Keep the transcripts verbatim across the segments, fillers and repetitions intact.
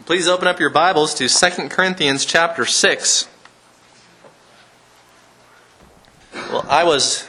Please open up your Bibles to Second Corinthians chapter six. Well, I was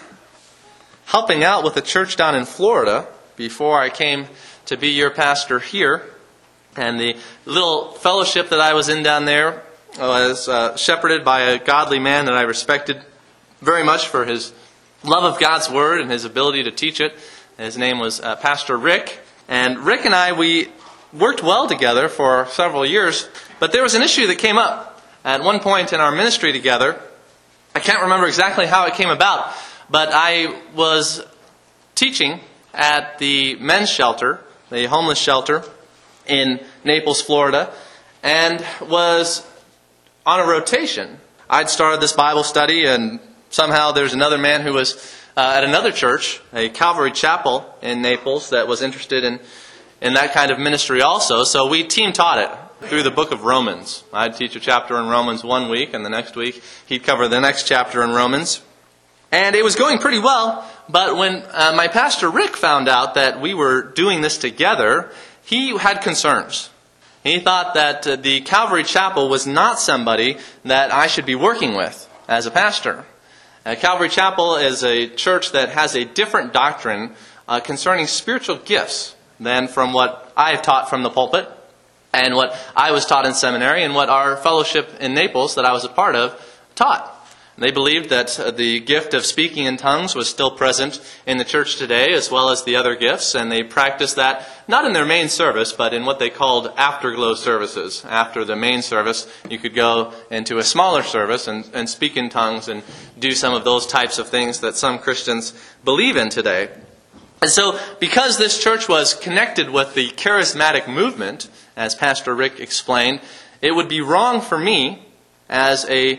helping out with a church down in Florida before I came to be your pastor here. And the little fellowship that I was in down there was uh, shepherded by a godly man that I respected very much for his love of God's Word and his ability to teach it. His name was uh, Pastor Rick. And Rick and I, we worked well together for several years, but there was an issue that came up at one point in our ministry together. I can't remember exactly how it came about, but I was teaching at the men's shelter, the homeless shelter in Naples, Florida, and was on a rotation. I'd started this Bible study, and somehow there's another man who was uh, at another church, a Calvary Chapel in Naples, that was interested in in that kind of ministry also. So we team taught it through the book of Romans. I'd teach a chapter in Romans one week, and the next week he'd cover the next chapter in Romans. And it was going pretty well, but when uh, my pastor Rick found out that we were doing this together, he had concerns. He thought that uh, the Calvary Chapel was not somebody that I should be working with as a pastor. Uh, Calvary Chapel is a church that has a different doctrine uh, concerning spiritual gifts than from what I have taught from the pulpit and what I was taught in seminary and what our fellowship in Naples that I was a part of taught. They believed that the gift of speaking in tongues was still present in the church today, as well as the other gifts, and they practiced that not in their main service, but in what they called afterglow services. After the main service, you could go into a smaller service and, and speak in tongues and do some of those types of things that some Christians believe in today. And so, because this church was connected with the charismatic movement, as Pastor Rick explained, it would be wrong for me as a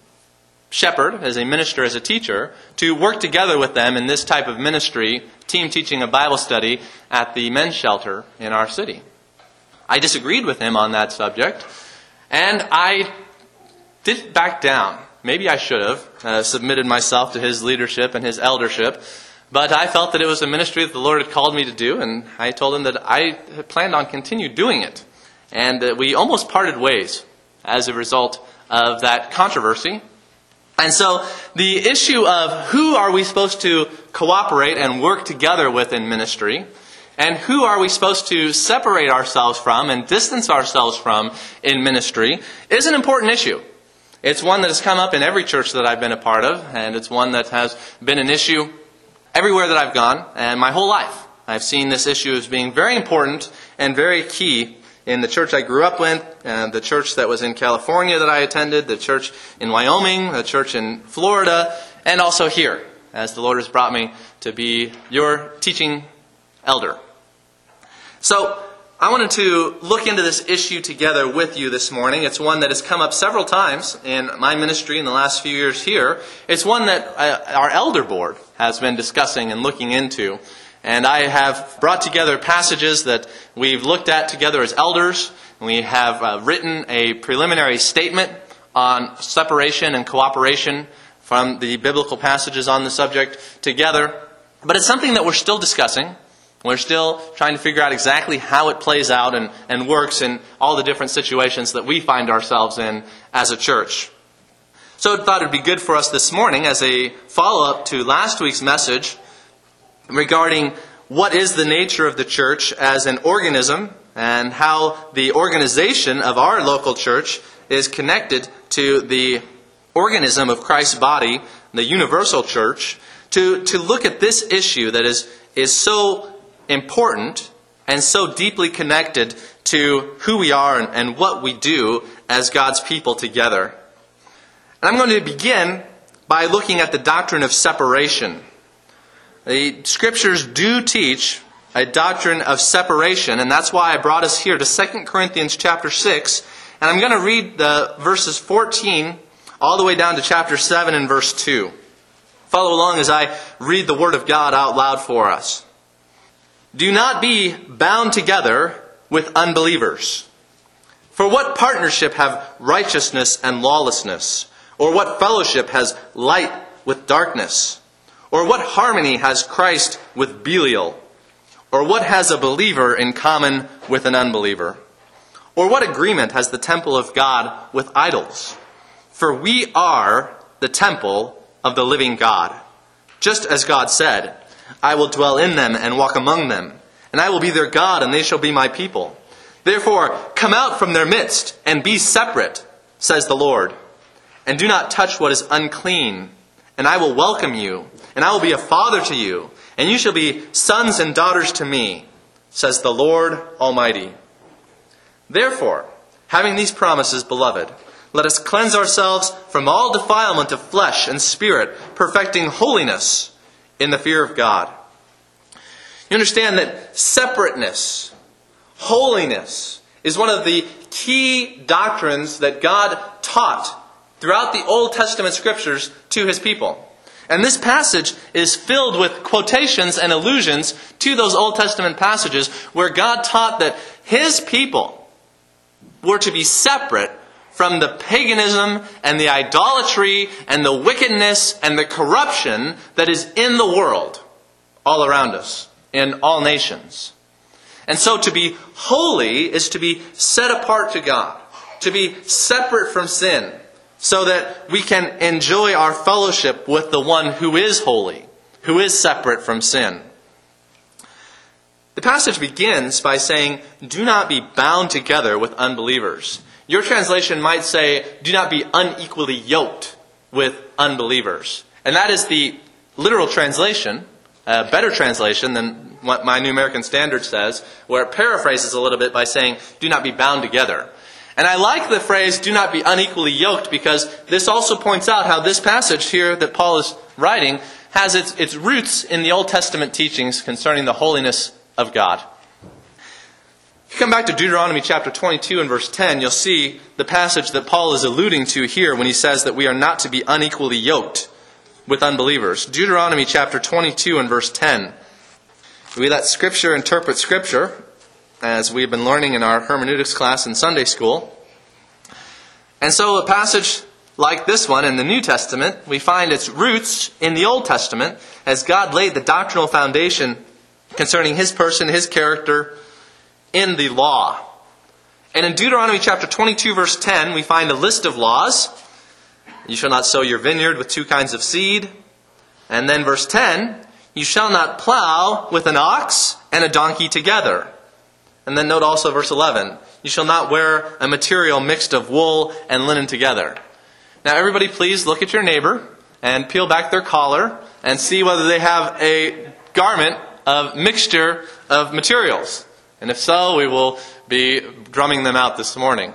shepherd, as a minister, as a teacher, to work together with them in this type of ministry, team teaching a Bible study at the men's shelter in our city. I disagreed with him on that subject, and I didn't back down. Maybe I should have uh, submitted myself to his leadership and his eldership, but I felt that it was a ministry that the Lord had called me to do, and I told him that I had planned on continue doing it. And that we almost parted ways as a result of that controversy. And so the issue of who are we supposed to cooperate and work together with in ministry, and who are we supposed to separate ourselves from and distance ourselves from in ministry, is an important issue. It's one that has come up in every church that I've been a part of, and it's one that has been an issue everywhere that I've gone, and my whole life. I've seen this issue as being very important and very key in the church I grew up in, and the church that was in California that I attended, the church in Wyoming, the church in Florida, and also here, as the Lord has brought me to be your teaching elder. So, I wanted to look into this issue together with you this morning. It's one that has come up several times in my ministry in the last few years here. It's one that uh, our elder board has been discussing and looking into. And I have brought together passages that we've looked at together as elders. We have uh, written a preliminary statement on separation and cooperation from the biblical passages on the subject together. But it's something that we're still discussing. We're still trying to figure out exactly how it plays out and, and works in all the different situations that we find ourselves in as a church. So I thought it would be good for us this morning as a follow-up to last week's message regarding what is the nature of the church as an organism and how the organization of our local church is connected to the organism of Christ's body, the universal church, to, to look at this issue that is, is so important and so deeply connected to who we are and, and what we do as God's people together. And I'm going to begin by looking at the doctrine of separation. The Scriptures do teach a doctrine of separation, and that's why I brought us here to Second Corinthians chapter six. And I'm going to read the verses fourteen all the way down to chapter seven and verse two. Follow along as I read the Word of God out loud for us. Do not be bound together with unbelievers. For what partnership have righteousness and lawlessness? Or what fellowship has light with darkness? Or what harmony has Christ with Belial? Or what has a believer in common with an unbeliever? Or what agreement has the temple of God with idols? For we are the temple of the living God. Just as God said, I will dwell in them and walk among them, and I will be their God, and they shall be my people. Therefore, come out from their midst, and be separate, says the Lord. And do not touch what is unclean, and I will welcome you, and I will be a father to you, and you shall be sons and daughters to me, says the Lord Almighty. Therefore, having these promises, beloved, let us cleanse ourselves from all defilement of flesh and spirit, perfecting holiness in the fear of God. You understand that separateness, holiness, is one of the key doctrines that God taught throughout the Old Testament Scriptures to His people. And this passage is filled with quotations and allusions to those Old Testament passages where God taught that His people were to be separate from the paganism and the idolatry and the wickedness and the corruption that is in the world all around us, in all nations. And so to be holy is to be set apart to God, to be separate from sin, so that we can enjoy our fellowship with the one who is holy, who is separate from sin. The passage begins by saying, do not be bound together with unbelievers. Your translation might say, do not be unequally yoked with unbelievers. And that is the literal translation, a better translation than what my New American Standard says, where it paraphrases a little bit by saying, do not be bound together. And I like the phrase, do not be unequally yoked, because this also points out how this passage here that Paul is writing has its, its roots in the Old Testament teachings concerning the holiness of God. If you come back to Deuteronomy chapter twenty-two and verse ten, you'll see the passage that Paul is alluding to here when he says that we are not to be unequally yoked with unbelievers. Deuteronomy chapter twenty-two and verse ten. We let Scripture interpret Scripture, as we've been learning in our hermeneutics class in Sunday school. And so a passage like this one in the New Testament, we find its roots in the Old Testament as God laid the doctrinal foundation concerning His person, His character, in the law. And in Deuteronomy chapter twenty-two, verse ten, we find a list of laws. You shall not sow your vineyard with two kinds of seed. And then verse ten, you shall not plow with an ox and a donkey together. And then note also verse eleven, you shall not wear a material mixed of wool and linen together. Now everybody please look at your neighbor and peel back their collar and see whether they have a garment of mixture of materials. And if so, we will be drumming them out this morning.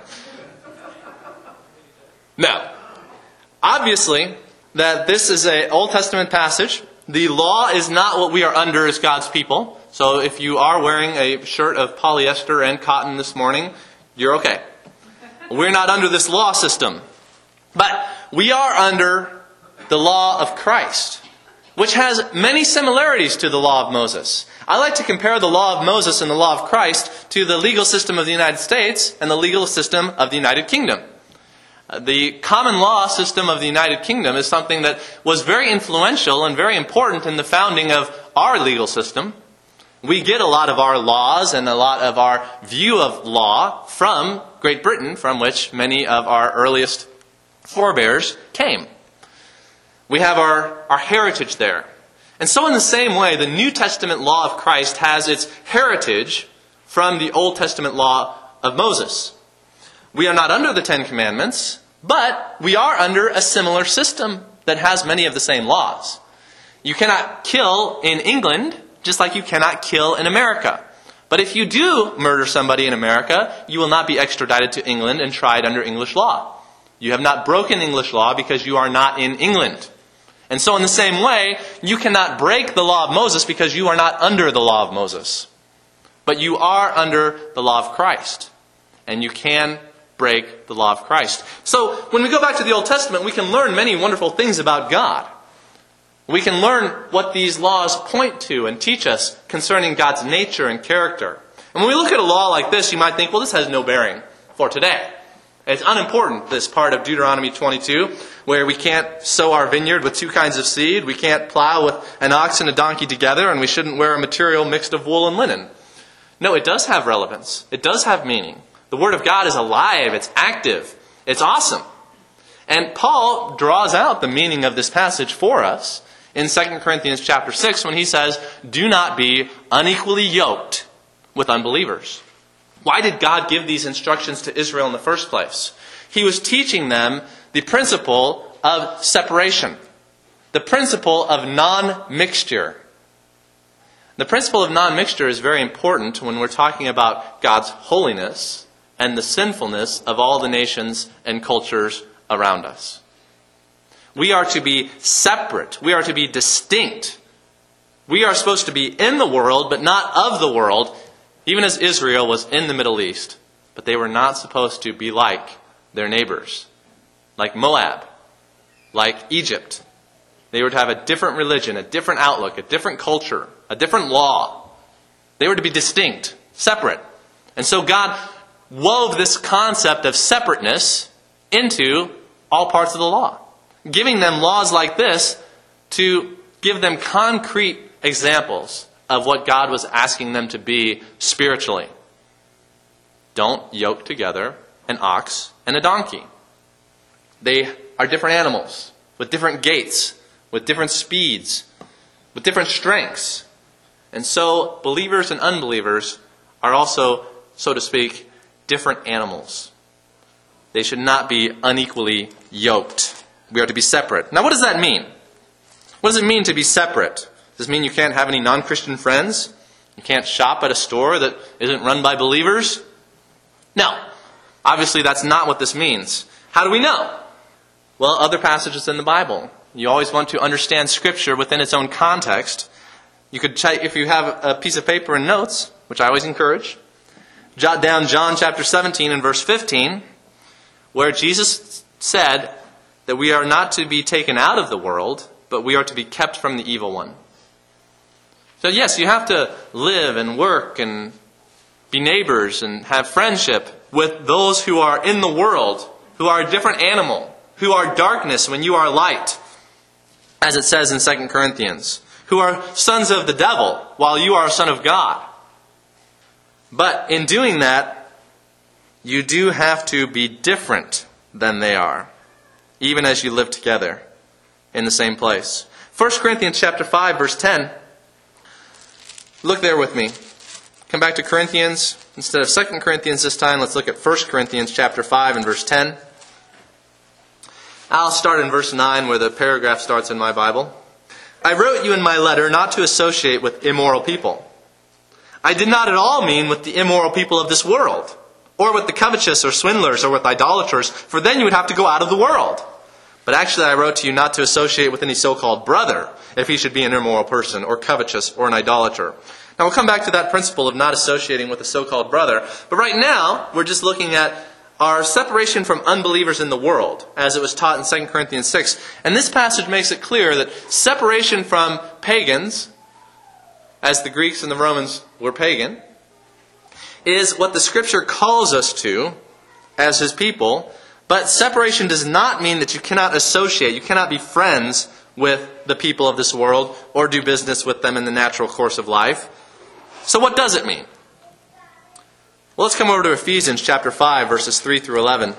Now, obviously, that this is an Old Testament passage. The law is not what we are under as God's people. So if you are wearing a shirt of polyester and cotton this morning, you're okay. We're not under this law system. But we are under the law of Christ, which has many similarities to the law of Moses. I like to compare the law of Moses and the law of Christ to the legal system of the United States and the legal system of the United Kingdom. The common law system of the United Kingdom is something that was very influential and very important in the founding of our legal system. We get a lot of our laws and a lot of our view of law from Great Britain, from which many of our earliest forebears came. We have our, our heritage there. And so in the same way, the New Testament law of Christ has its heritage from the Old Testament law of Moses. We are not under the Ten Commandments, but we are under a similar system that has many of the same laws. You cannot kill in England, just like you cannot kill in America. But if you do murder somebody in America, you will not be extradited to England and tried under English law. You have not broken English law because you are not in England. And so in the same way, you cannot break the law of Moses because you are not under the law of Moses. But you are under the law of Christ. And you can break the law of Christ. So when we go back to the Old Testament, we can learn many wonderful things about God. We can learn what these laws point to and teach us concerning God's nature and character. And when we look at a law like this, you might think, well, this has no bearing for today. It's unimportant, this part of Deuteronomy twenty-two, where we can't sow our vineyard with two kinds of seed, we can't plow with an ox and a donkey together, and we shouldn't wear a material mixed of wool and linen. No, it does have relevance. It does have meaning. The Word of God is alive. It's active. It's awesome. And Paul draws out the meaning of this passage for us in Second Corinthians chapter six when he says, do not be unequally yoked with unbelievers. Why did God give these instructions to Israel in the first place? He was teaching them the principle of separation, the principle of non-mixture. The principle of non-mixture is very important when we're talking about God's holiness and the sinfulness of all the nations and cultures around us. We are to be separate. We are to be distinct. We are supposed to be in the world, but not of the world, even as Israel was in the Middle East. But they were not supposed to be like their neighbors, like Moab, like Egypt. They were to have a different religion, a different outlook, a different culture, a different law. They were to be distinct, separate. And so God wove this concept of separateness into all parts of the law, giving them laws like this to give them concrete examples of what God was asking them to be spiritually. Don't yoke together an ox and a donkey. They are different animals with different gaits, with different speeds, with different strengths. And so believers and unbelievers are also, so to speak, different animals. They should not be unequally yoked. We are to be separate. Now, what does that mean? What does it mean to be separate? Does it mean you can't have any non-Christian friends? You can't shop at a store that isn't run by believers? No. Obviously, that's not what this means. How do we know? Well, other passages in the Bible. You always want to understand Scripture within its own context. You could, if you have a piece of paper and notes, which I always encourage, jot down John chapter seventeen and verse fifteen, where Jesus said that we are not to be taken out of the world, but we are to be kept from the evil one. So yes, you have to live and work and be neighbors and have friendship with those who are in the world, who are a different animal, who are darkness when you are light, as it says in Second Corinthians, who are sons of the devil while you are a son of God. But in doing that, you do have to be different than they are, even as you live together in the same place. First Corinthians chapter five, verse ten. Look there with me. Come back to Corinthians. Instead of Second Corinthians this time, let's look at First Corinthians chapter five and verse ten. I'll start in verse nine where the paragraph starts in my Bible. I wrote you in my letter not to associate with immoral people. I did not at all mean with the immoral people of this world, or with the covetous or swindlers or with idolaters, for then you would have to go out of the world. But actually I wrote to you not to associate with any so-called brother, if he should be an immoral person, or covetous, or an idolater. Now we'll come back to that principle of not associating with a so-called brother. But right now, we're just looking at our separation from unbelievers in the world, as it was taught in Second Corinthians six. And this passage makes it clear that separation from pagans, as the Greeks and the Romans were pagan, is what the Scripture calls us to as His people. But separation does not mean that you cannot associate, you cannot be friends with the people of this world or do business with them in the natural course of life. So what does it mean? Well, let's come over to Ephesians chapter five, verses three through eleven.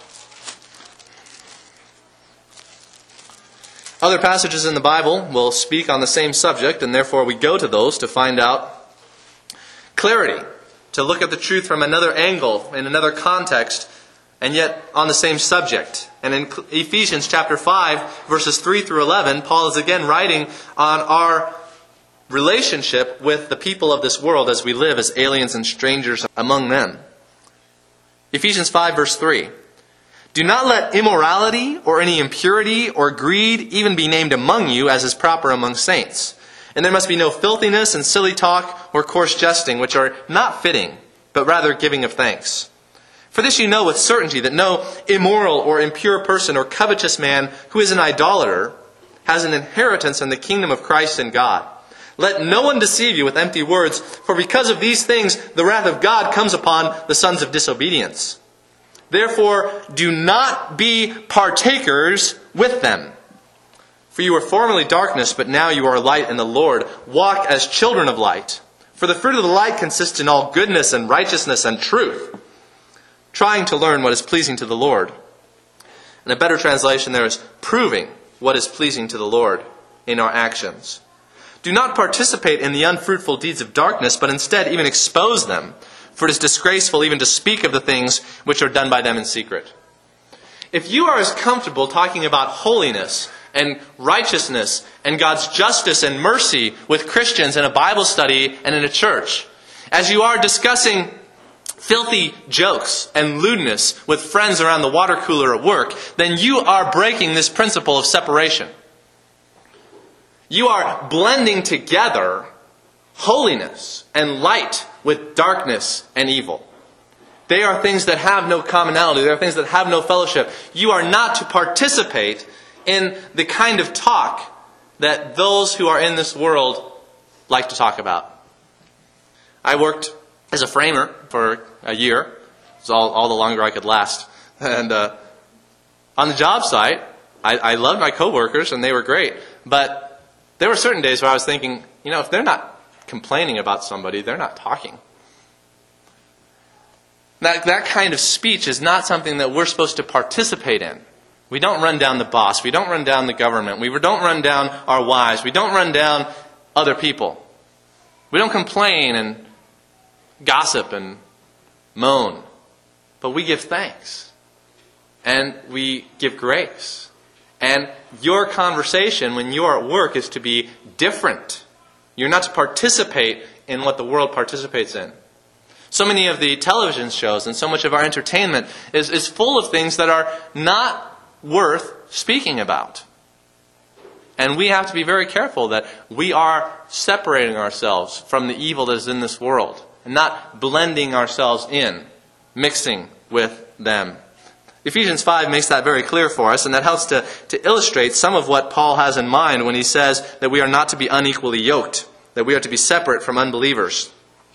Other passages in the Bible will speak on the same subject, and therefore we go to those to find out clarity, to look at the truth from another angle, in another context, and yet on the same subject. And in Ephesians chapter five, verses three through eleven, Paul is again writing on our relationship with the people of this world as we live as aliens and strangers among them. Ephesians five, verse three. Do not let immorality or any impurity or greed even be named among you as is proper among saints. And there must be no filthiness and silly talk or coarse jesting, which are not fitting, but rather giving of thanks. For this you know with certainty that no immoral or impure person or covetous man who is an idolater has an inheritance in the kingdom of Christ and God. Let no one deceive you with empty words, for because of these things the wrath of God comes upon the sons of disobedience. Therefore, do not be partakers with them. For you were formerly darkness, but now you are light in the Lord. Walk as children of light. For the fruit of the light consists in all goodness and righteousness and truth. trying to learn what is pleasing to the Lord. And a better translation there is proving what is pleasing to the Lord in our actions. Do not participate in the unfruitful deeds of darkness, but instead even expose them. For it is disgraceful even to speak of the things which are done by them in secret. If you are as comfortable talking about holiness and righteousness and God's justice and mercy with Christians in a Bible study and in a church, as you are discussing filthy jokes and lewdness with friends around the water cooler at work, then you are breaking this principle of separation. You are blending together holiness and light with darkness and evil. They are things that have no commonality. They are things that have no fellowship. You are not to participate in the kind of talk that those who are in this world like to talk about. I worked as a framer for a year. It was all, all the longer I could last. And uh, on the job site, I, I loved my coworkers and they were great. But there were certain days where I was thinking, you know, if they're not complaining about somebody, they're not talking. That, that kind of speech is not something that we're supposed to participate in. We don't run down the boss. We don't run down the government. We don't run down our wives. We don't run down other people. We don't complain and gossip and moan. But we give thanks. And we give grace. And your conversation when you are at work is to be different. You're not to participate in what the world participates in. So many of the television shows and so much of our entertainment is, is full of things that are not worth speaking about. And we have to be very careful that we are separating ourselves from the evil that is in this world and not blending ourselves in, mixing with them. Ephesians five makes that very clear for us, and that helps to, to illustrate some of what Paul has in mind when he says that we are not to be unequally yoked, that we are to be separate from unbelievers.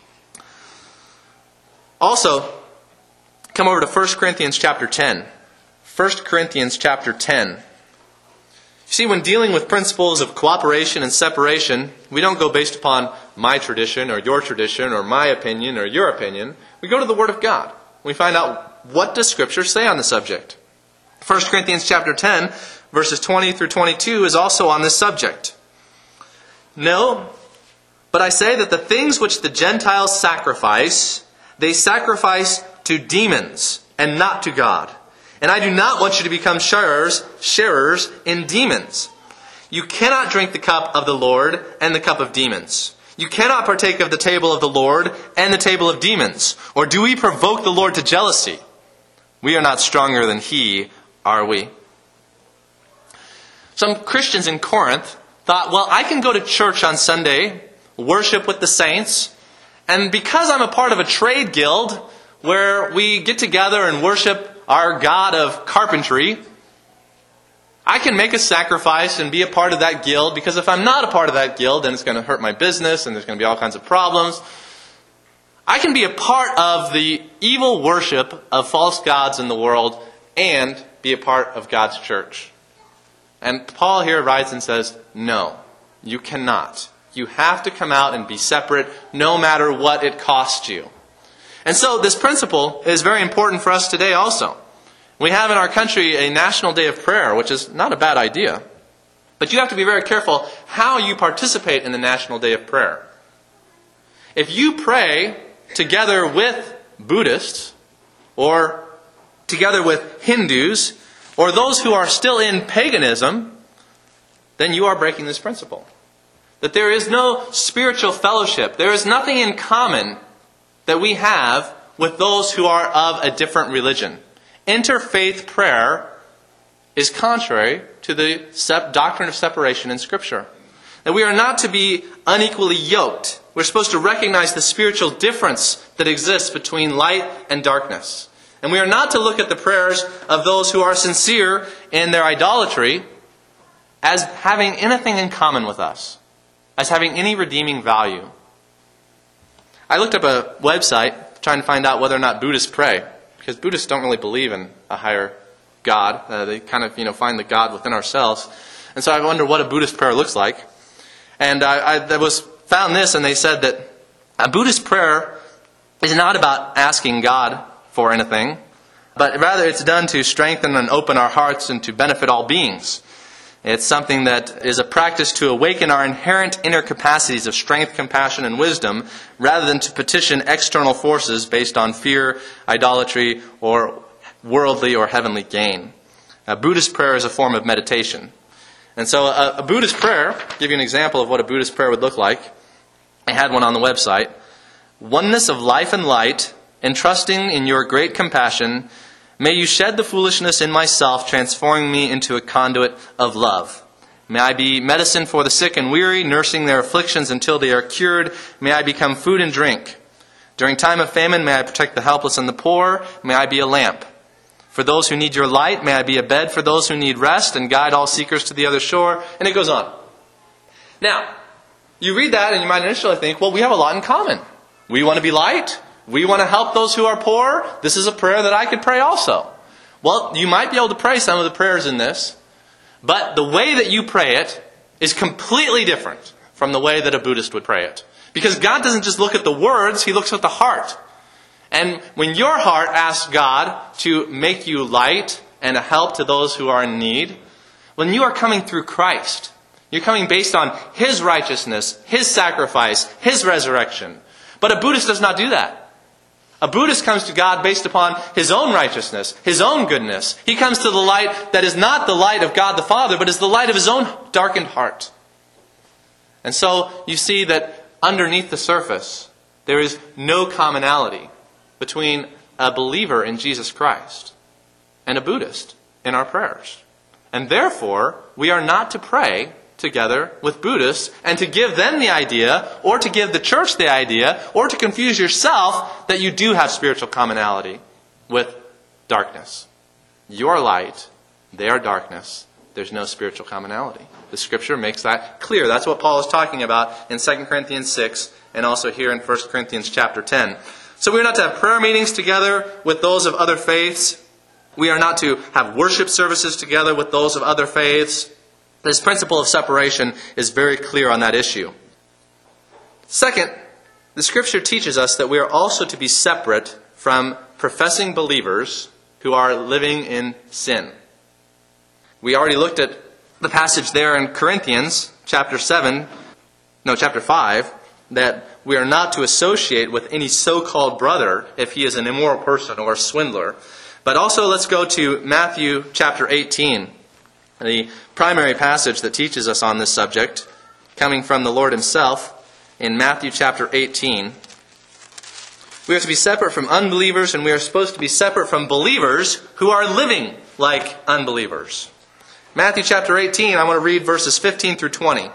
Also, come over to First Corinthians chapter ten. First Corinthians chapter ten. You see, when dealing with principles of cooperation and separation, we don't go based upon my tradition or your tradition or my opinion or your opinion. We go to the Word of God. We find out, what does Scripture say on the subject? First Corinthians chapter ten, verses twenty through twenty-two is also on this subject. No, but I say that the things which the Gentiles sacrifice, they sacrifice to demons and not to God. And I do not want you to become sharers, sharers in demons. You cannot drink the cup of the Lord and the cup of demons. You cannot partake of the table of the Lord and the table of demons. Or do we provoke the Lord to jealousy? We are not stronger than He, are we? Some Christians in Corinth thought, well, I can go to church on Sunday, worship with the saints, and because I'm a part of a trade guild where we get together and worship our God of carpentry, I can make a sacrifice and be a part of that guild, because if I'm not a part of that guild, then it's going to hurt my business and there's going to be all kinds of problems. I can be a part of the evil worship of false gods in the world and be a part of God's church. And Paul here writes and says, no, you cannot. You have to come out and be separate no matter what it costs you. And so this principle is very important for us today also. We have in our country a National Day of Prayer, which is not a bad idea. But you have to be very careful how you participate in the National Day of Prayer. If you pray together with Buddhists, or together with Hindus, or those who are still in paganism, then you are breaking this principle. That there is no spiritual fellowship. There is nothing in common that we have with those who are of a different religion. Interfaith prayer is contrary to the doctrine of separation in Scripture. That we are not to be unequally yoked. We're supposed to recognize the spiritual difference that exists between light and darkness. And we are not to look at the prayers of those who are sincere in their idolatry as having anything in common with us, as having any redeeming value. I looked up a website trying to find out whether or not Buddhists pray, because Buddhists don't really believe in a higher God. Uh, they kind of, you know, find the God within ourselves. And so I wonder what a Buddhist prayer looks like. And I, I was found this, and they said that a Buddhist prayer is not about asking God for anything, but rather it's done to strengthen and open our hearts and to benefit all beings. It's something that is a practice to awaken our inherent inner capacities of strength, compassion, and wisdom, rather than to petition external forces based on fear, idolatry, or worldly or heavenly gain. A Buddhist prayer is a form of meditation. And so a, a Buddhist prayer, I'll give you an example of what a Buddhist prayer would look like. I had one on the website. Oneness of life and light, entrusting in your great compassion, may you shed the foolishness in myself, transforming me into a conduit of love. May I be medicine for the sick and weary, nursing their afflictions until they are cured. May I become food and drink. During time of famine, may I protect the helpless and the poor. May I be a lamp. For those who need your light, may I be a bed for those who need rest, and guide all seekers to the other shore. And it goes on. Now, you read that and you might initially think, well, we have a lot in common. We want to be light. We want to help those who are poor. This is a prayer that I could pray also. Well, you might be able to pray some of the prayers in this, but the way that you pray it is completely different from the way that a Buddhist would pray it. Because God doesn't just look at the words, He looks at the heart. And when your heart asks God to make you light and a help to those who are in need, when you are coming through Christ, you're coming based on His righteousness, His sacrifice, His resurrection. But a Buddhist does not do that. A Buddhist comes to God based upon his own righteousness, his own goodness. He comes to the light that is not the light of God the Father, but is the light of his own darkened heart. And so you see that underneath the surface, there is no commonality between a believer in Jesus Christ and a Buddhist in our prayers. And therefore, we are not to pray together with Buddhists and to give them the idea, or to give the church the idea, or to confuse yourself that you do have spiritual commonality with darkness. You're light, they are darkness. There's no spiritual commonality. The Scripture makes that clear. That's what Paul is talking about in Second Corinthians six and also here in First Corinthians chapter ten. So we're not to have prayer meetings together with those of other faiths. We are not to have worship services together with those of other faiths. This principle of separation is very clear on that issue. Second, the Scripture teaches us that we are also to be separate from professing believers who are living in sin. We already looked at the passage there in Corinthians chapter seven, no, chapter five, that we are not to associate with any so-called brother if he is an immoral person or a swindler. But also let's go to Matthew chapter eighteen. The primary passage that teaches us on this subject, coming from the Lord Himself, in Matthew chapter eighteen. We are to be separate from unbelievers, and we are supposed to be separate from believers who are living like unbelievers. Matthew chapter eighteen, I want to read verses fifteen through twenty.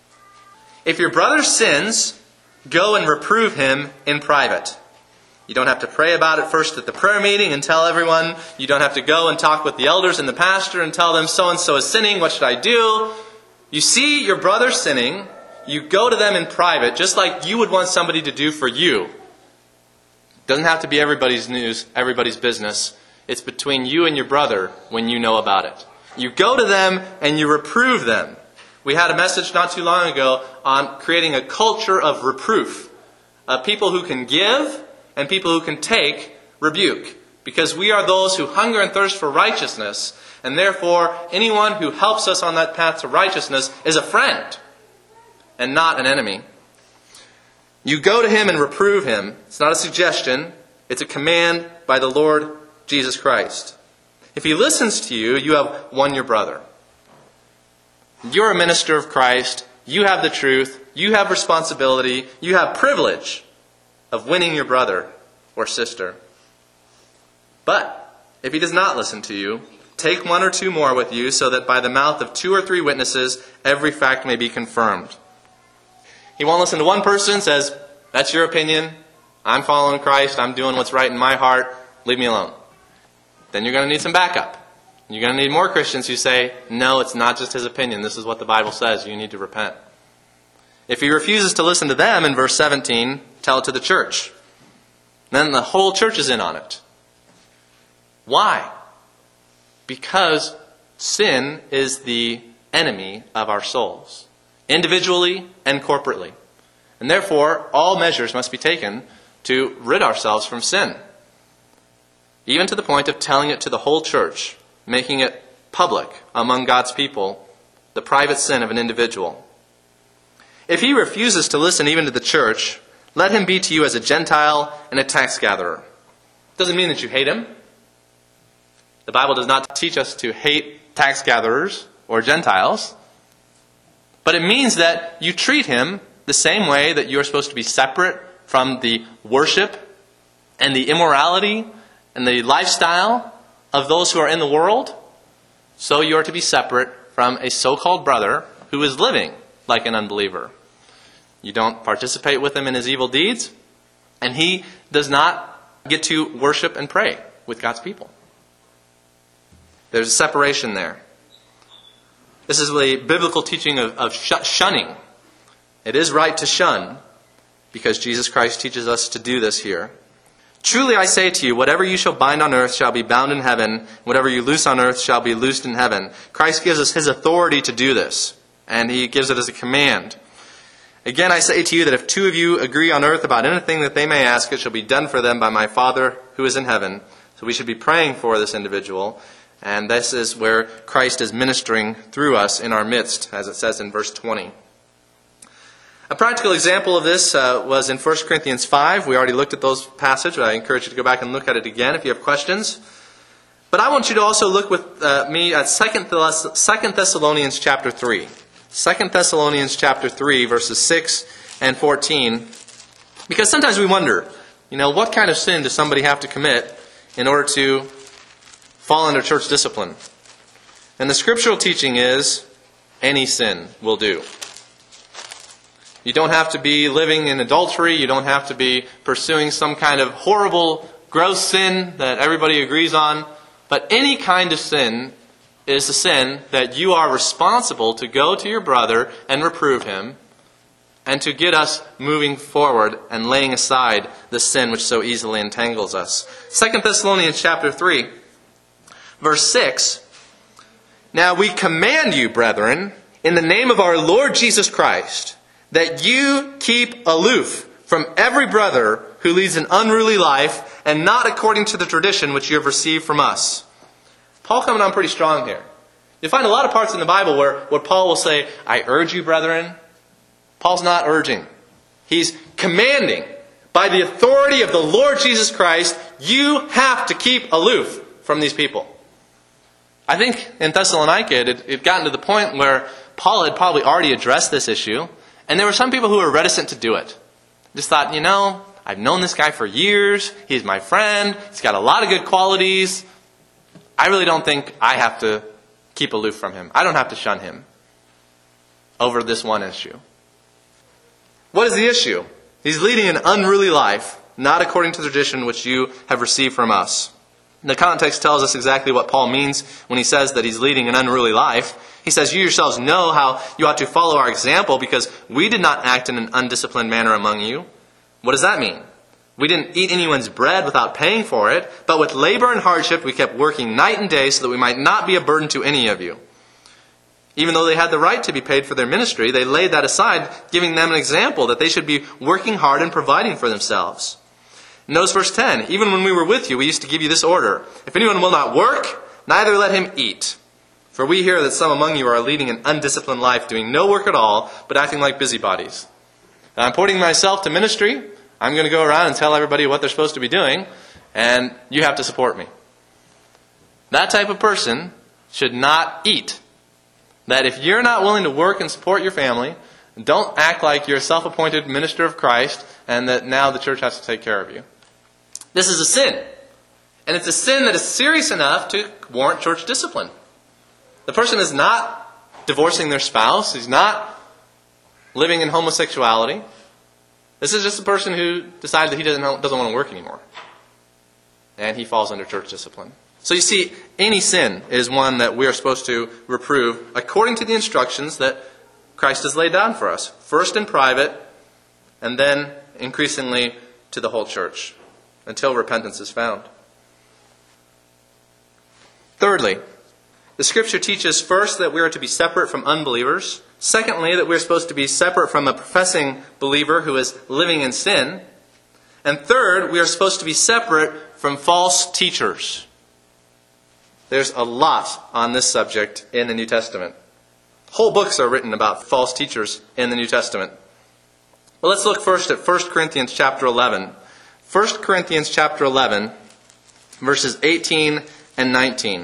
If your brother sins, go and reprove him in private. You don't have to pray about it first at the prayer meeting and tell everyone. You don't have to go and talk with the elders and the pastor and tell them so-and-so is sinning, what should I do? You see your brother sinning, you go to them in private, just like you would want somebody to do for you. It doesn't have to be everybody's news, everybody's business. It's between you and your brother when you know about it. You go to them and you reprove them. We had a message not too long ago on creating a culture of reproof. Uh, people who can give and people who can take rebuke. Because we are those who hunger and thirst for righteousness. And therefore, anyone who helps us on that path to righteousness is a friend and not an enemy. You go to him and reprove him. It's not a suggestion. It's a command by the Lord Jesus Christ. If he listens to you, you have won your brother. You're a minister of Christ. You have the truth. You have responsibility. You have privilege of winning your brother or sister. But if he does not listen to you, take one or two more with you, so that by the mouth of two or three witnesses every fact may be confirmed. He won't listen to one person, says, that's your opinion. I'm following Christ. I'm doing what's right in my heart. Leave me alone. Then you're going to need some backup. You're going to need more Christians who say, no, it's not just his opinion. This is what the Bible says. You need to repent. If he refuses to listen to them, in verse seventeen, tell it to the church. Then the whole church is in on it. Why? Because sin is the enemy of our souls, individually and corporately. And therefore, all measures must be taken to rid ourselves from sin. even to the point of telling it to the whole church, making it public among God's people, the private sin of an individual. If he refuses to listen even to the church, let him be to you as a Gentile and a tax gatherer. Doesn't mean that you hate him. The Bible does not teach us to hate tax gatherers or Gentiles. But it means that you treat him the same way that you're supposed to be separate from the worship and the immorality and the lifestyle of those who are in the world. So you are to be separate from a so-called brother who is living like an unbeliever. You don't participate with him in his evil deeds, and he does not get to worship and pray with God's people. There's a separation there. This is the biblical teaching of, of shunning. It is right to shun, because Jesus Christ teaches us to do this here. Truly I say to you, whatever you shall bind on earth shall be bound in heaven. Whatever you loose on earth shall be loosed in heaven. Christ gives us his authority to do this, and he gives it as a command. Again, I say to you that if two of you agree on earth about anything that they may ask, it shall be done for them by my Father who is in heaven. So we should be praying for this individual. And this is where Christ is ministering through us in our midst, as it says in verse twenty. A practical example of this uh, was in First Corinthians five. We already looked at those passages. I encourage you to go back and look at it again if you have questions. But I want you to also look with uh, me at Second Thessalonians chapter three. Second Thessalonians chapter three, verses six and fourteen. Because sometimes we wonder, you know, what kind of sin does somebody have to commit in order to fall under church discipline? And the scriptural teaching is, any sin will do. You don't have to be living in adultery. You don't have to be pursuing some kind of horrible, gross sin that everybody agrees on. But any kind of sin is a sin that you are responsible to go to your brother and reprove him, and to get us moving forward and laying aside the sin which so easily entangles us. Second Thessalonians chapter three, verse six. Now we command you, brethren, in the name of our Lord Jesus Christ, that you keep aloof from every brother who leads an unruly life, and not according to the tradition which you have received from us. Paul coming on pretty strong here. You find a lot of parts in the Bible where, where Paul will say, I urge you, brethren. Paul's not urging. He's commanding. By the authority of the Lord Jesus Christ, you have to keep aloof from these people. I think in Thessalonica it had, it had gotten to the point where Paul had probably already addressed this issue, and there were some people who were reticent to do it. Just thought, you know, I've known this guy for years. He's my friend. He's got a lot of good qualities. I really don't think I have to keep aloof from him. I don't have to shun him over this one issue. What is the issue? He's leading an unruly life, not according to the tradition which you have received from us. The context tells us exactly what Paul means when he says that he's leading an unruly life. He says, you yourselves know how you ought to follow our example, because we did not act in an undisciplined manner among you. What does that mean? We didn't eat anyone's bread without paying for it, but with labor and hardship we kept working night and day so that we might not be a burden to any of you. Even though they had the right to be paid for their ministry, they laid that aside, giving them an example that they should be working hard and providing for themselves. Notice verse ten. Even when we were with you, we used to give you this order. If anyone will not work, neither let him eat. For we hear that some among you are leading an undisciplined life, doing no work at all, but acting like busybodies. Now, I'm putting myself to ministry. I'm going to go around and tell everybody what they're supposed to be doing, and you have to support me. That type of person should not eat. That if you're not willing to work and support your family, don't act like you're a self-appointed minister of Christ and that now the church has to take care of you. This is a sin. And it's a sin that is serious enough to warrant church discipline. The person is not divorcing their spouse. He's not living in homosexuality. This is just a person who decided that he doesn't, doesn't want to work anymore. And he falls under church discipline. So you see, any sin is one that we are supposed to reprove according to the instructions that Christ has laid down for us. First in private, and then increasingly to the whole church, until repentance is found. Thirdly, the Scripture teaches first that we are to be separate from unbelievers. Secondly, that we're supposed to be separate from a professing believer who is living in sin. And third, we are supposed to be separate from false teachers. There's a lot on this subject in the New Testament. Whole books are written about false teachers in the New Testament. But let's look first at First Corinthians chapter eleven. First Corinthians chapter eleven, verses eighteen and nineteen.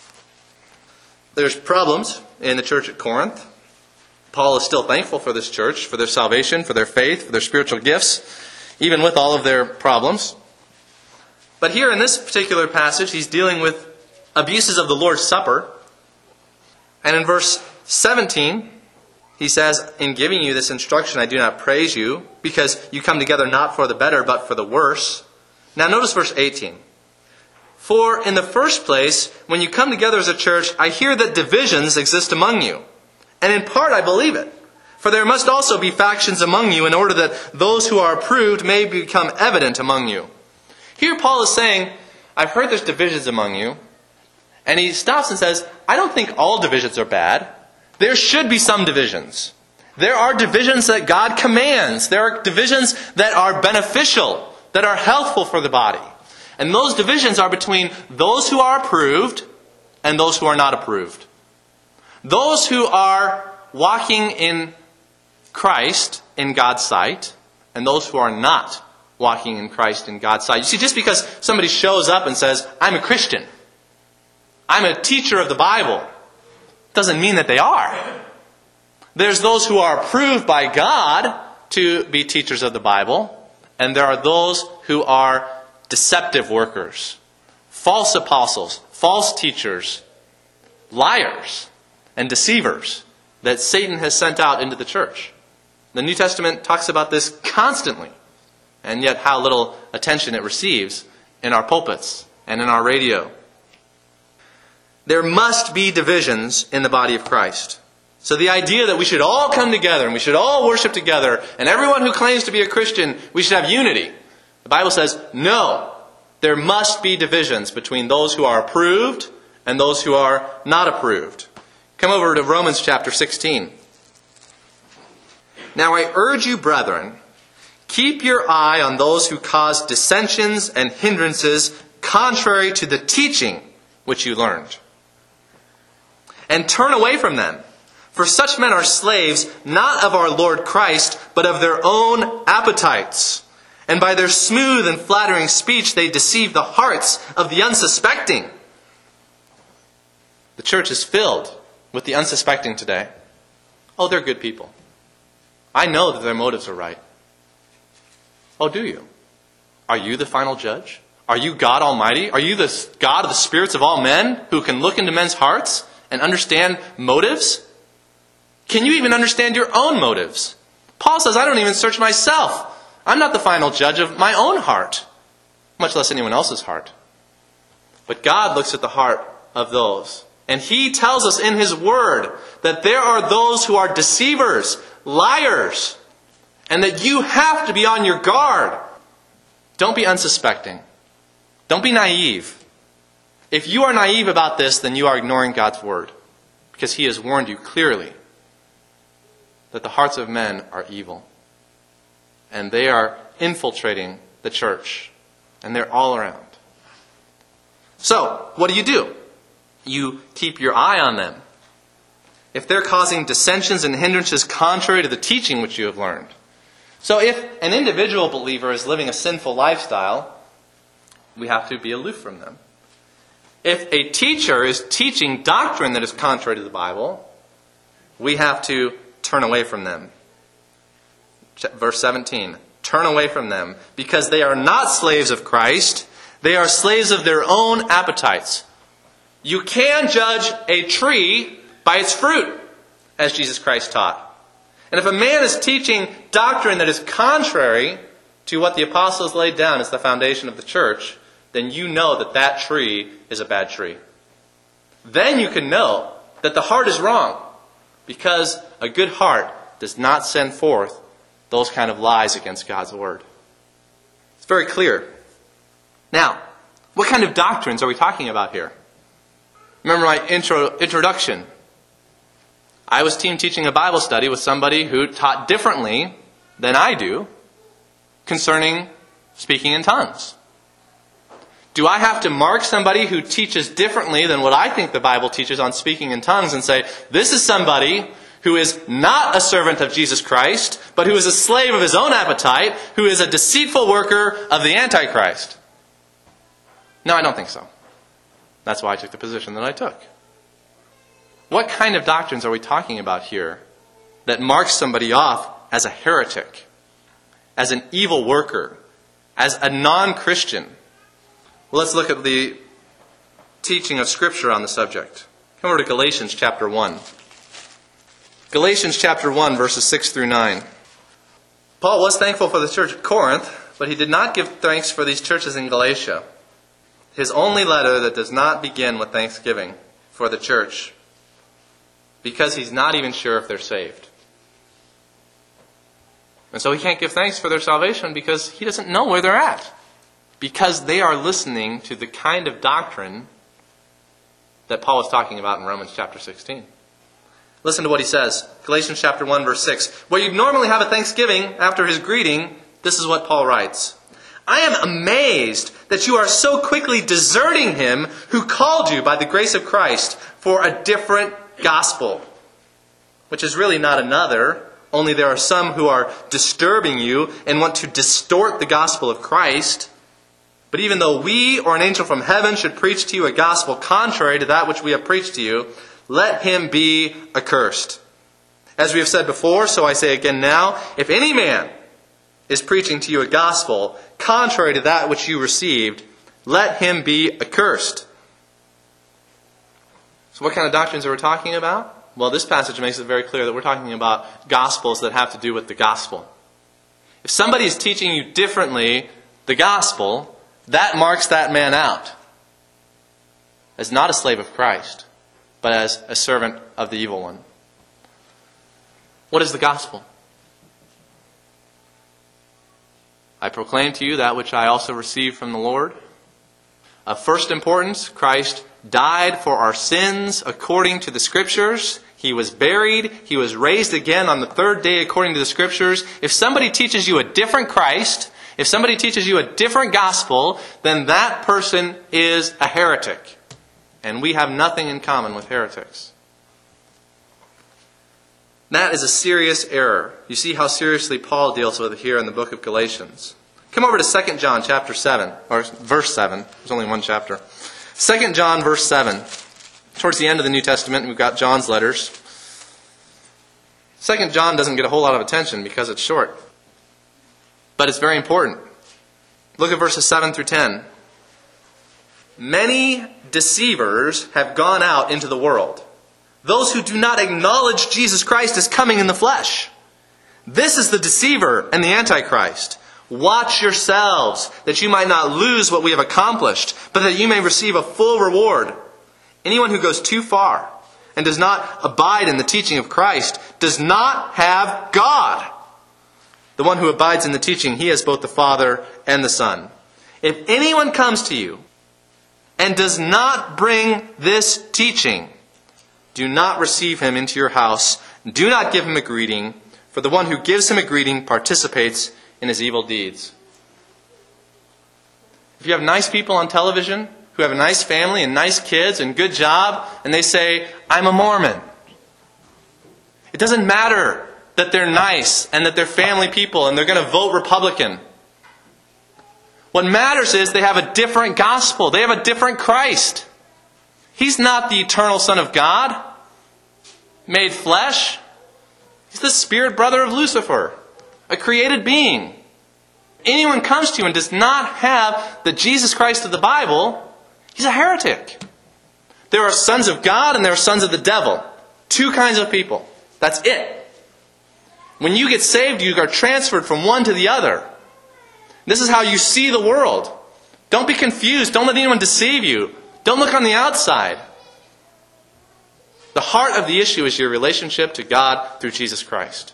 There's problems in the church at Corinth. Paul is still thankful for this church, for their salvation, for their faith, for their spiritual gifts, even with all of their problems. But here in this particular passage, he's dealing with abuses of the Lord's Supper. And in verse seventeen, he says, in giving you this instruction, I do not praise you, because you come together not for the better, but for the worse. Now notice verse eighteen. For in the first place, when you come together as a church, I hear that divisions exist among you. And in part I believe it. For there must also be factions among you, in order that those who are approved may become evident among you. Here Paul is saying, I've heard there's divisions among you. And he stops and says, I don't think all divisions are bad. There should be some divisions. There are divisions that God commands. There are divisions that are beneficial, that are healthful for the body. And those divisions are between those who are approved and those who are not approved. Those who are walking in Christ in God's sight, and those who are not walking in Christ in God's sight. You see, just because somebody shows up and says, I'm a Christian, I'm a teacher of the Bible, doesn't mean that they are. There's those who are approved by God to be teachers of the Bible, and there are those who are deceptive workers, false apostles, false teachers, liars, and deceivers that Satan has sent out into the church. The New Testament talks about this constantly, and yet how little attention it receives in our pulpits and in our radio. There must be divisions in the body of Christ. So the idea that we should all come together and we should all worship together, and everyone who claims to be a Christian, we should have unity. The Bible says, no, there must be divisions between those who are approved and those who are not approved. Come over to Romans chapter sixteen. Now I urge you, brethren, keep your eye on those who cause dissensions and hindrances contrary to the teaching which you learned. And turn away from them. For such men are slaves, not of our Lord Christ, but of their own appetites. And by their smooth and flattering speech they deceive the hearts of the unsuspecting. The church is filled with the unsuspecting today. Oh, they're good people. I know that their motives are right. Oh, do you? Are you the final judge? Are you God Almighty? Are you the God of the spirits of all men who can look into men's hearts and understand motives? Can you even understand your own motives? Paul says, I don't even search myself. I'm not the final judge of my own heart, much less anyone else's heart. But God looks at the heart of those. And He tells us in His Word that there are those who are deceivers, liars, and that you have to be on your guard. Don't be unsuspecting. Don't be naive. If you are naive about this, then you are ignoring God's Word, because He has warned you clearly that the hearts of men are evil. And they are infiltrating the church. And they're all around. So, what do you do? You keep your eye on them. If they're causing dissensions and hindrances contrary to the teaching which you have learned. So if an individual believer is living a sinful lifestyle, we have to be aloof from them. If a teacher is teaching doctrine that is contrary to the Bible, we have to turn away from them. Verse seventeen, turn away from them, because they are not slaves of Christ, they are slaves of their own appetites. You can judge a tree by its fruit, as Jesus Christ taught. And if a man is teaching doctrine that is contrary to what the apostles laid down as the foundation of the church, then you know that that tree is a bad tree. Then you can know that the heart is wrong, because a good heart does not send forth those kind of lies against God's Word. It's very clear. Now, what kind of doctrines are we talking about here? Remember my intro, introduction. I was team teaching a Bible study with somebody who taught differently than I do concerning speaking in tongues? Do I have to mark somebody who teaches differently than what I think the Bible teaches on speaking in tongues and say, this is somebody who is not a servant of Jesus Christ, but who is a slave of his own appetite, who is a deceitful worker of the Antichrist? No, I don't think so. That's why I took the position that I took. What kind of doctrines are we talking about here that marks somebody off as a heretic, as an evil worker, as a non-Christian? Well, let's look at the teaching of Scripture on the subject. Come over to Galatians chapter one. Galatians chapter one, verses six through nine. Paul was thankful for the church at Corinth, but he did not give thanks for these churches in Galatia. His only letter that does not begin with thanksgiving for the church, because he's not even sure if they're saved. And so he can't give thanks for their salvation because he doesn't know where they're at. Because they are listening to the kind of doctrine that Paul was talking about in Romans chapter sixteen. Listen to what he says. Galatians chapter one, verse six. Where you'd normally have a thanksgiving after his greeting, this is what Paul writes. I am amazed that you are so quickly deserting him who called you by the grace of Christ for a different gospel, which is really not another, only there are some who are disturbing you and want to distort the gospel of Christ. But even though we or an angel from heaven should preach to you a gospel contrary to that which we have preached to you, let him be accursed. As we have said before, so I say again now, if any man is preaching to you a gospel contrary to that which you received, let him be accursed. So what kind of doctrines are we talking about? Well, this passage makes it very clear that we're talking about gospels that have to do with the gospel. If somebody is teaching you differently the gospel, that marks that man out as not a slave of Christ, but as a servant of the evil one. What is the gospel? I proclaim to you that which I also received from the Lord. Of first importance, Christ died for our sins according to the Scriptures. He was buried. He was raised again on the third day according to the Scriptures. If somebody teaches you a different Christ, if somebody teaches you a different gospel, then that person is a heretic. And we have nothing in common with heretics. That is a serious error. You see how seriously Paul deals with it here in the book of Galatians. Come over to Second John chapter seven, or verse seven. There's only one chapter. Second John verse seven. Towards the end of the New Testament, we've got John's letters. Second John doesn't get a whole lot of attention because it's short. But it's very important. Look at verses seven through ten. Many deceivers have gone out into the world, those who do not acknowledge Jesus Christ as coming in the flesh. This is the deceiver and the Antichrist. Watch yourselves, that you might not lose what we have accomplished, but that you may receive a full reward. Anyone who goes too far and does not abide in the teaching of Christ does not have God. The one who abides in the teaching, he has both the Father and the Son. If anyone comes to you and does not bring this teaching, do not receive him into your house. Do not give him a greeting, for the one who gives him a greeting participates in his evil deeds. If you have nice people on television who have a nice family and nice kids and good job, and they say, I'm a Mormon, it doesn't matter that they're nice and that they're family people and they're going to vote Republican. What matters is they have a different gospel. They have a different Christ. He's not the eternal Son of God, made flesh. He's the spirit brother of Lucifer, a created being. Anyone comes to you and does not have the Jesus Christ of the Bible, he's a heretic. There are sons of God and there are sons of the devil. Two kinds of people. That's it. When you get saved, you are transferred from one to the other. This is how you see the world. Don't be confused. Don't let anyone deceive you. Don't look on the outside. The heart of the issue is your relationship to God through Jesus Christ.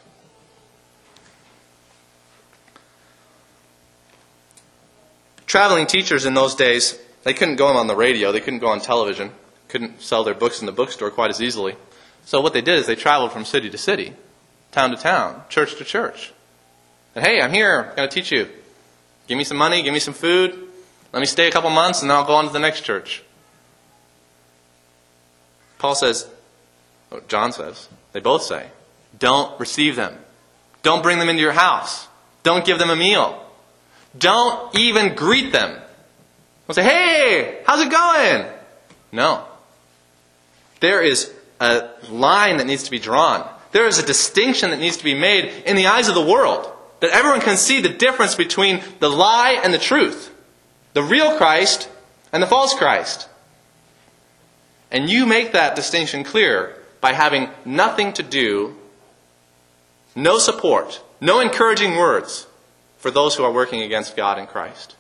Traveling teachers in those days, they couldn't go on the radio. They couldn't go on television. Couldn't sell their books in the bookstore quite as easily. So what they did is they traveled from city to city, town to town, church to church. And hey, I'm here. I'm going to teach you Give me some money, give me some food. Let me stay a couple months and then I'll go on to the next church. Paul says, oh, John says, they both say, don't receive them. Don't bring them into your house. Don't give them a meal. Don't even greet them. Don't say, hey, how's it going? No. There is a line that needs to be drawn. There is a distinction that needs to be made in the eyes of the world, that everyone can see the difference between the lie and the truth, the real Christ and the false Christ. And you make that distinction clear by having nothing to do, no support, no encouraging words for those who are working against God and Christ.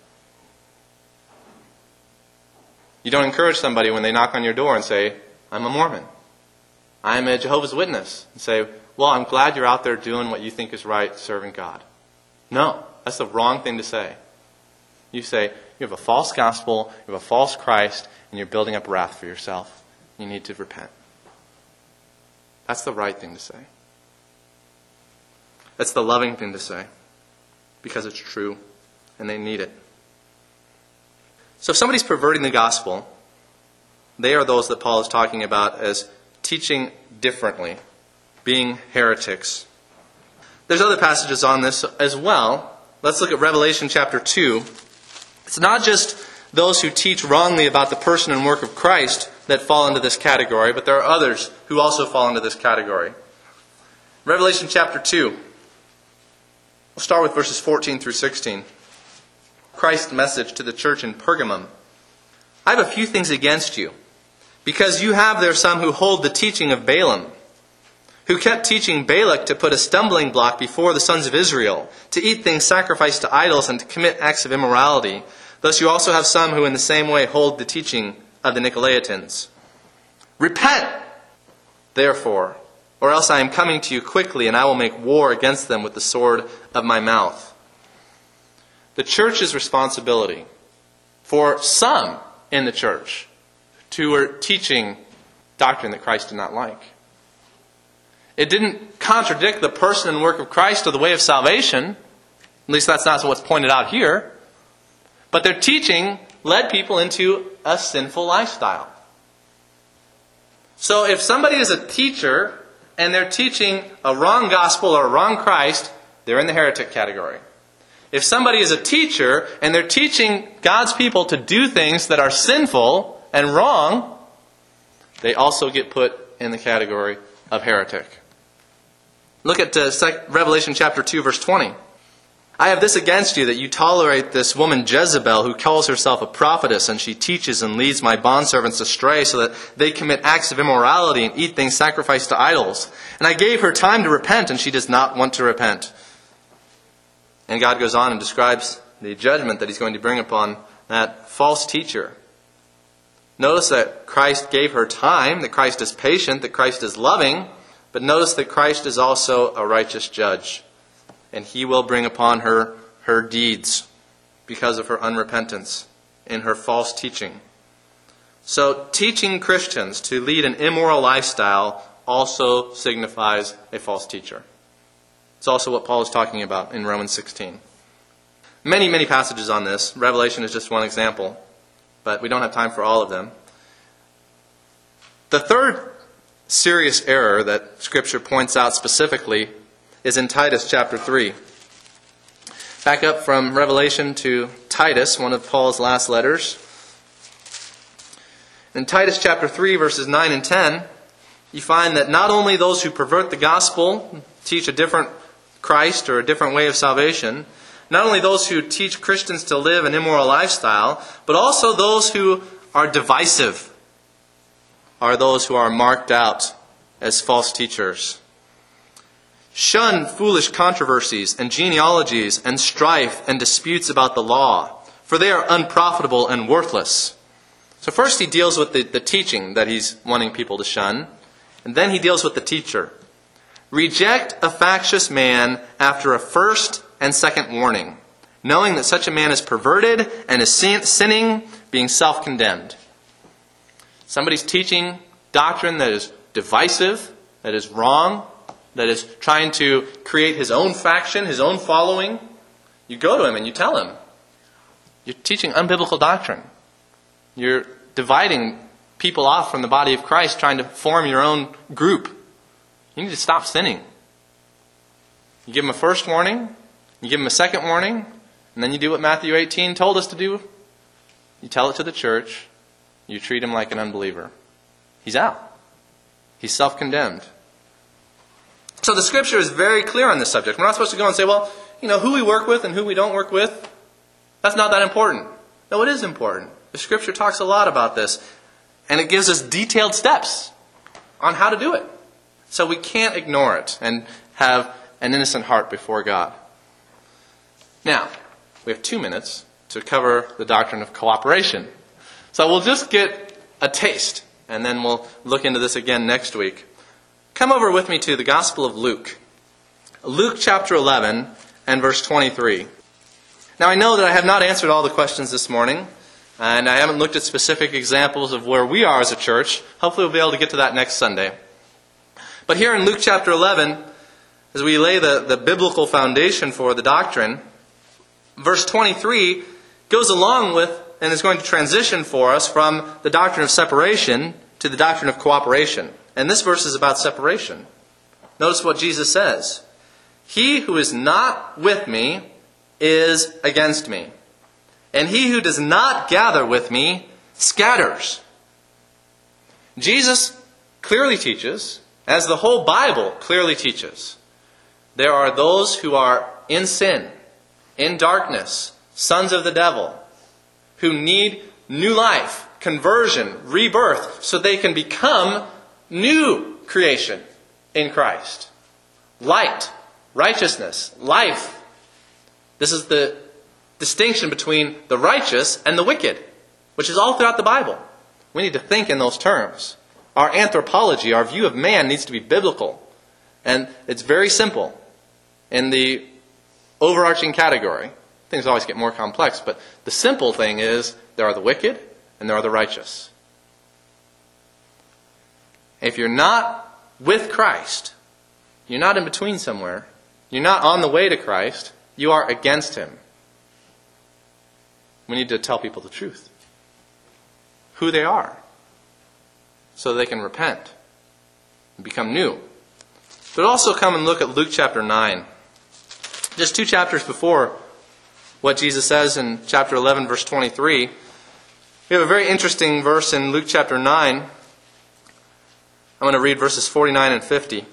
You don't encourage somebody when they knock on your door and say, I'm a Mormon. I'm a Jehovah's Witness. And say, well, I'm glad you're out there doing what you think is right, serving God. No, that's the wrong thing to say. You say, you have a false gospel, you have a false Christ, and you're building up wrath for yourself. You need to repent. That's the right thing to say. That's the loving thing to say. Because it's true, and they need it. So if somebody's perverting the gospel, they are those that Paul is talking about as teaching differently, being heretics. There's other passages on this as well. Let's look at Revelation chapter two. It's not just those who teach wrongly about the person and work of Christ that fall into this category, but there are others who also fall into this category. Revelation chapter two. We'll start with verses fourteen through sixteen. Christ's message to the church in Pergamum. I have a few things against you, because you have there some who hold the teaching of Balaam, who kept teaching Balak to put a stumbling block before the sons of Israel, to eat things sacrificed to idols and to commit acts of immorality. Thus you also have some who in the same way hold the teaching of the Nicolaitans. Repent, therefore, or else I am coming to you quickly, and I will make war against them with the sword of my mouth. The church's responsibility for some in the church who were teaching doctrine that Christ did not like. It didn't contradict the person and work of Christ or the way of salvation. At least that's not what's pointed out here. But their teaching led people into a sinful lifestyle. So if somebody is a teacher and they're teaching a wrong gospel or a wrong Christ, they're in the heretic category. If somebody is a teacher and they're teaching God's people to do things that are sinful and wrong, they also get put in the category of heretic. Look at uh, Revelation chapter two, verse twenty. I have this against you, that you tolerate this woman Jezebel, who calls herself a prophetess, and she teaches and leads my bondservants astray, so that they commit acts of immorality and eat things sacrificed to idols. And I gave her time to repent, and she does not want to repent. And God goes on and describes the judgment that He's going to bring upon that false teacher. Notice that Christ gave her time, that Christ is patient, that Christ is loving, but notice that Christ is also a righteous judge. And He will bring upon her her deeds because of her unrepentance and her false teaching. So teaching Christians to lead an immoral lifestyle also signifies a false teacher. It's also what Paul is talking about in Romans sixteen. Many, many passages on this. Revelation is just one example, but we don't have time for all of them. The third serious error that Scripture points out specifically is in Titus chapter three. Back up from Revelation to Titus, one of Paul's last letters. In Titus chapter three, verses nine and ten, you find that not only those who pervert the gospel, teach a different Christ or a different way of salvation, not only those who teach Christians to live an immoral lifestyle, but also those who are divisive are those who are marked out as false teachers. Shun foolish controversies and genealogies and strife and disputes about the law, for they are unprofitable and worthless. So first he deals with the, the teaching that he's wanting people to shun, and then he deals with the teacher. Reject a factious man after a first and second warning, knowing that such a man is perverted and is sinning, being self-condemned. Somebody's teaching doctrine that is divisive, that is wrong, that is trying to create his own faction, his own following. You go to him and you tell him, You're teaching unbiblical doctrine. You're dividing people off from the body of Christ, trying to form your own group. You need to stop sinning. You give them a first warning, you give them a second warning, and then you do what Matthew eighteen told us to do. You tell it to the church. You treat him like an unbeliever. He's out. He's self-condemned. So the Scripture is very clear on this subject. We're not supposed to go and say, well, you know, who we work with and who we don't work with, that's not that important. No, it is important. The Scripture talks a lot about this, and it gives us detailed steps on how to do it. So we can't ignore it and have an innocent heart before God. Now, we have two minutes to cover the doctrine of cooperation. So we'll just get a taste, and then we'll look into this again next week. Come over with me to the Gospel of Luke. Luke chapter eleven and verse twenty-three. Now I know that I have not answered all the questions this morning, and I haven't looked at specific examples of where we are as a church. Hopefully we'll be able to get to that next Sunday. But here in Luke chapter eleven, as we lay the, the biblical foundation for the doctrine, verse twenty-three goes along with and is going to transition for us from the doctrine of separation to the doctrine of cooperation. And this verse is about separation. Notice what Jesus says. He who is not with me is against me. And he who does not gather with me scatters. Jesus clearly teaches, as the whole Bible clearly teaches, there are those who are in sin, in darkness, sons of the devil, who need new life, conversion, rebirth, so they can become new creation in Christ. Light, righteousness, life. This is the distinction between the righteous and the wicked, which is all throughout the Bible. We need to think in those terms. Our anthropology, our view of man needs to be biblical. And it's very simple in the overarching category. Things always get more complex, but the simple thing is there are the wicked and there are the righteous. If you're not with Christ, you're not in between somewhere, you're not on the way to Christ, you are against Him. We need to tell people the truth. Who they are. So they can repent and become new. But also come and look at Luke chapter nine. Just two chapters before what Jesus says in chapter eleven, verse twenty-three. We have a very interesting verse in Luke chapter nine. I'm going to read verses forty-nine and fifty.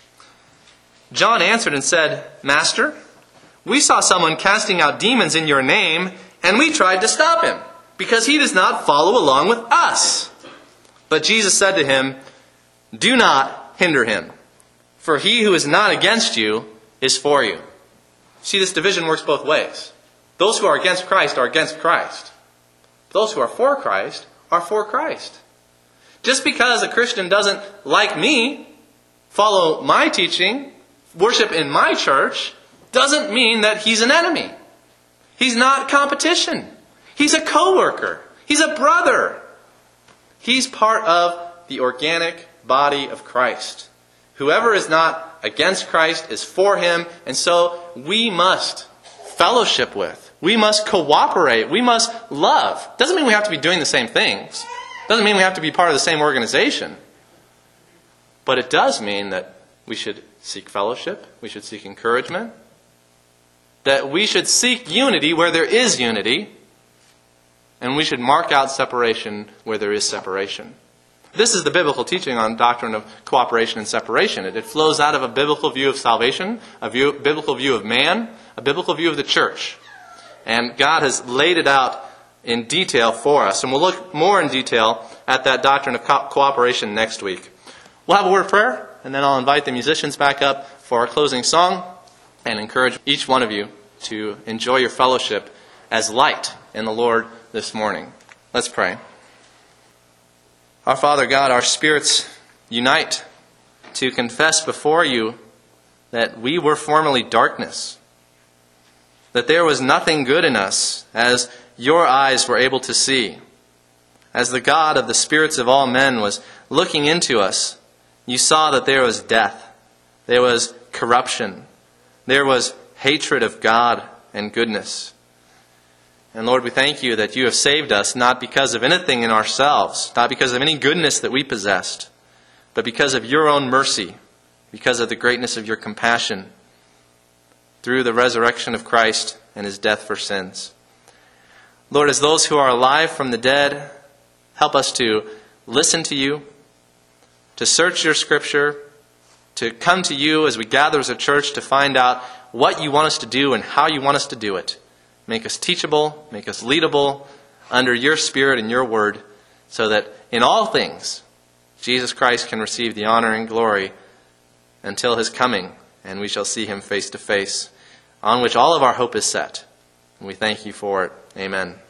John answered and said, Master, we saw someone casting out demons in your name, and we tried to stop him, because he does not follow along with us. But Jesus said to him, Do not hinder him, for he who is not against you is for you. See, this division works both ways. Those who are against Christ are against Christ. Those who are for Christ are for Christ. Just because a Christian doesn't like me, follow my teaching, worship in my church, doesn't mean that he's an enemy. He's not competition. He's a co-worker. He's a brother. He's part of the organic body of Christ. Whoever is not against Christ is for Him, and so we must fellowship with. We must cooperate. We must love. Doesn't mean we have to be doing the same things. Doesn't mean we have to be part of the same organization. But it does mean that we should seek fellowship. We should seek encouragement. That we should seek unity where there is unity. And we should mark out separation where there is separation. This is the biblical teaching on doctrine of cooperation and separation. It, it flows out of a biblical view of salvation, a view, biblical view of man, a biblical view of the church. And God has laid it out in detail for us. And we'll look more in detail at that doctrine of co- cooperation next week. We'll have a word of prayer, and then I'll invite the musicians back up for our closing song and encourage each one of you to enjoy your fellowship as light in the Lord this morning. Let's pray. Our Father God, our spirits unite to confess before you that we were formerly darkness, that there was nothing good in us, as your eyes were able to see. As the God of the spirits of all men was looking into us, you saw that there was death, there was corruption, there was hatred of God and goodness. And Lord, we thank you that you have saved us not because of anything in ourselves, not because of any goodness that we possessed, but because of your own mercy, because of the greatness of your compassion, through the resurrection of Christ and his death for sins. Lord, as those who are alive from the dead, help us to listen to you, to search your Scripture, to come to you as we gather as a church to find out what you want us to do and how you want us to do it. Make us teachable, make us leadable under your Spirit and your word, so that in all things Jesus Christ can receive the honor and glory until his coming, and we shall see him face to face, on which all of our hope is set. And we thank you for it. Amen.